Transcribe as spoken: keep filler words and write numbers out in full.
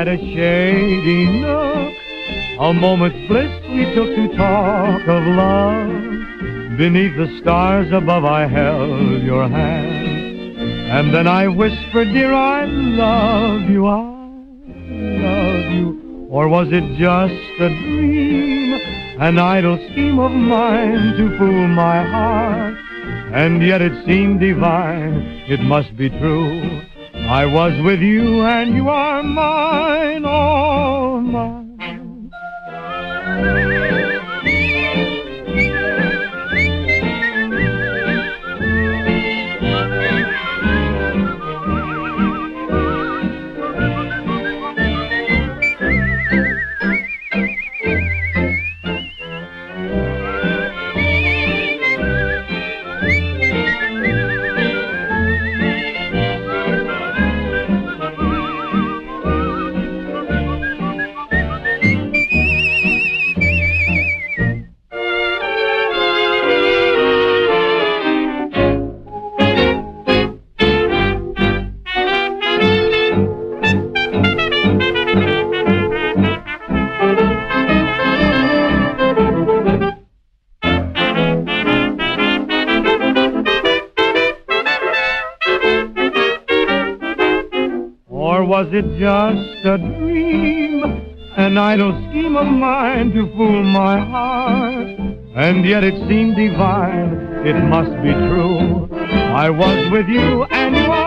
at a shady nook. A moment's bliss we took to talk of love. Beneath the stars above I held your hand, and then I whispered, dear, I love you, I love you. Or was it just a dream, an idle scheme of mine to fool my heart? And yet it seemed divine, it must be true. I was with you and you are mine, all mine. Or was it just a dream, an idle scheme of mine to fool my heart? And yet it seemed divine, it must be true. I was with you and you are